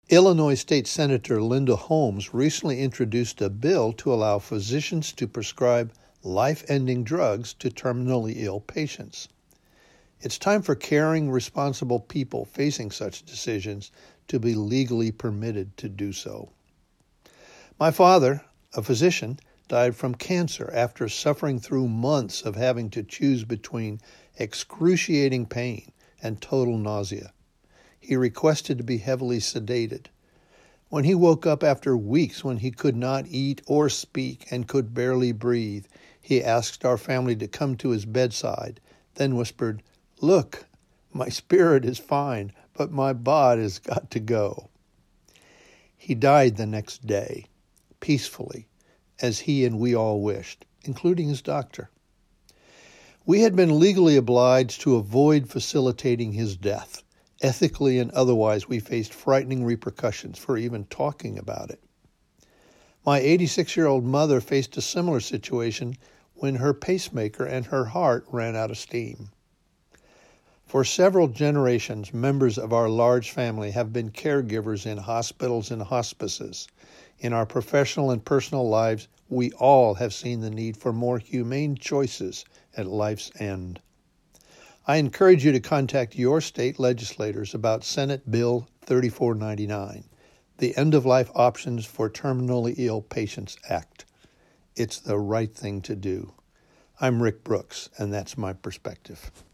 Illinois State Senator Linda Holmes recently introduced a bill to allow physicians to prescribe life-ending drugs to terminally ill patients. It's time for caring, responsible people facing such decisions to be legally permitted to do so. My father, a physician, died from cancer after suffering through months of having to choose between excruciating pain and total nausea. He requested to be heavily sedated. When he woke up after weeks when he could not eat or speak and could barely breathe, he asked our family to come to his bedside, then whispered, "Look, my spirit is fine, but my body's got to go." He died the next day, peacefully, as he and we all wished, including his doctor. We had been legally obliged to avoid facilitating his death. Ethically and otherwise, we faced frightening repercussions for even talking about it. My 86-year-old mother faced a similar situation when her pacemaker and her heart ran out of steam. For several generations, members of our large family have been caregivers in hospitals and hospices. In our professional and personal lives, we all have seen the need for more humane choices at life's end. I encourage you to contact your state legislators about Senate Bill 3499, the End-of-Life Options for Terminally Ill Patients Act. It's the right thing to do. I'm Rick Brooks, and that's my perspective.